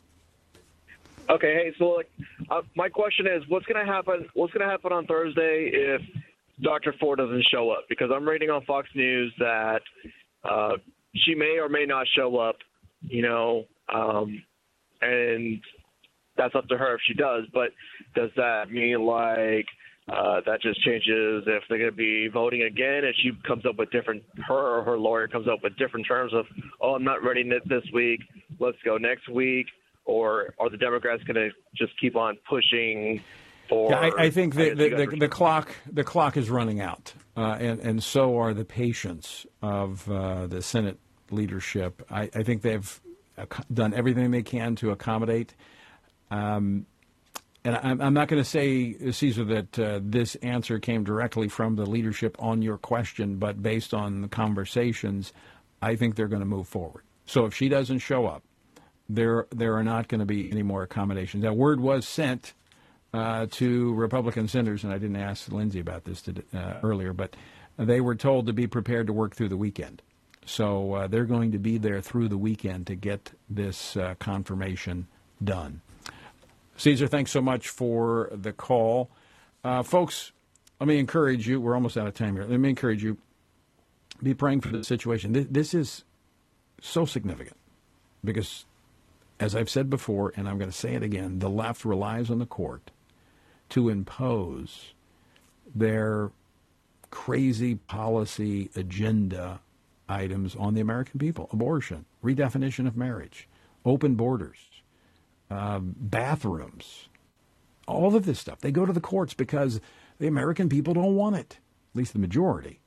Okay, hey, so like, uh, my question is, what's going to happen? What's going to happen on Thursday if Doctor Ford doesn't show up? Because I'm reading on Fox News that uh, she may or may not show up. You know, um, and that's up to her if she does. But does that mean like uh, that just changes if they're going to be voting again? And she comes up with different, her or her lawyer comes up with different terms of, oh, I'm not ready this week. Let's go next week. Or are the Democrats going to just keep on pushing for? Yeah, I, I think the, I the, the, the, the clock the clock is running out, uh, and and so are the patience of uh, the Senate leadership. I, I think they've done everything they can to accommodate. Um, and I'm, I'm not going to say, Caesar, that uh, this answer came directly from the leadership on your question, but based on the conversations, I think they're going to move forward. So if she doesn't show up, there there are not going to be any more accommodations. That word was sent uh, to Republican senators, and I didn't ask Lindsey about this to, uh, earlier, but they were told to be prepared to work through the weekend. So uh, they're going to be there through the weekend to get this uh, confirmation done. Caesar, thanks so much for the call. Uh, folks, let me encourage you. We're almost out of time here. Let me encourage you. Be praying for the situation. This, this is so significant because, as I've said before, and I'm going to say it again, the left relies on the court to impose their crazy policy agenda items on the American people. Abortion, redefinition of marriage, open borders, uh, bathrooms, all of this stuff. They go to the courts because the American people don't want it, at least the majority.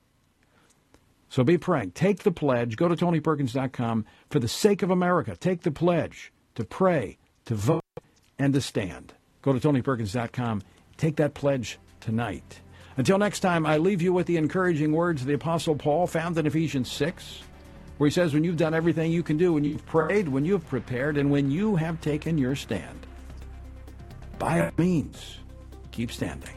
So be praying. Take the pledge. Go to Tony Perkins dot com. For the sake of America, take the pledge to pray, to vote, and to stand. Go to Tony Perkins dot com. Take that pledge tonight. Until next time, I leave you with the encouraging words of the Apostle Paul found in Ephesians six, where he says, when you've done everything you can do, when you've prayed, when you've prepared, and when you have taken your stand, by all means, keep standing.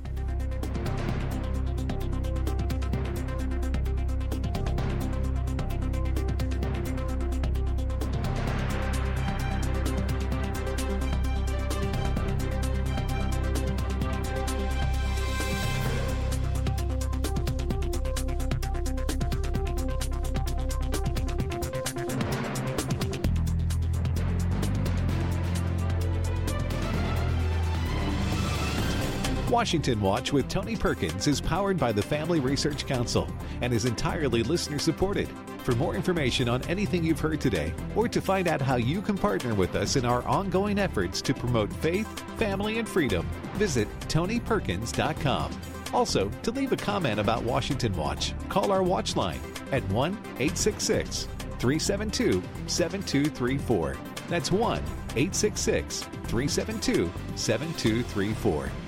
Washington Watch with Tony Perkins is powered by the Family Research Council and is entirely listener-supported. For more information on anything you've heard today, or to find out how you can partner with us in our ongoing efforts to promote faith, family, and freedom, visit Tony Perkins dot com. Also, to leave a comment about Washington Watch, call our watch line at one eight six six, three seven two, seven two three four. That's one eight six six, three seven two, seven two three four.